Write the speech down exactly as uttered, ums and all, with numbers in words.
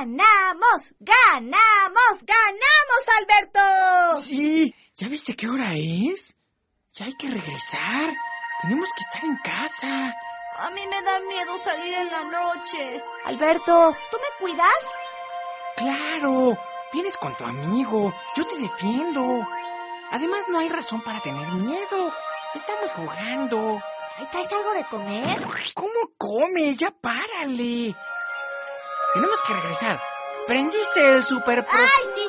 ¡Ganamos! ¡Ganamos! ¡Ganamos, Alberto! Sí, ¿ya viste qué hora es? Ya hay que regresar. Tenemos que estar en casa. A mí me da miedo salir en la noche. Alberto, ¿tú me cuidas? Claro, vienes con tu amigo. Yo te defiendo. Además, no hay razón para tener miedo. Estamos jugando. ¿Traes algo de comer? ¿Cómo comes? Ya párale. Tenemos que regresar. ¿Prendiste el super... ¡Ay, sí!